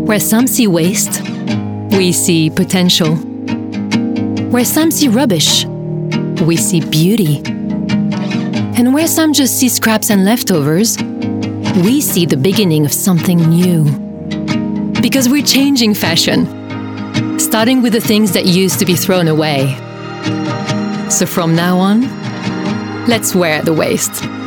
Where some see waste, we see potential. Where some see rubbish, we see beauty. And where some just see scraps and leftovers, we see the beginning of something new. Because we're changing fashion, starting with the things that used to be thrown away. So from now on, let's wear the waste.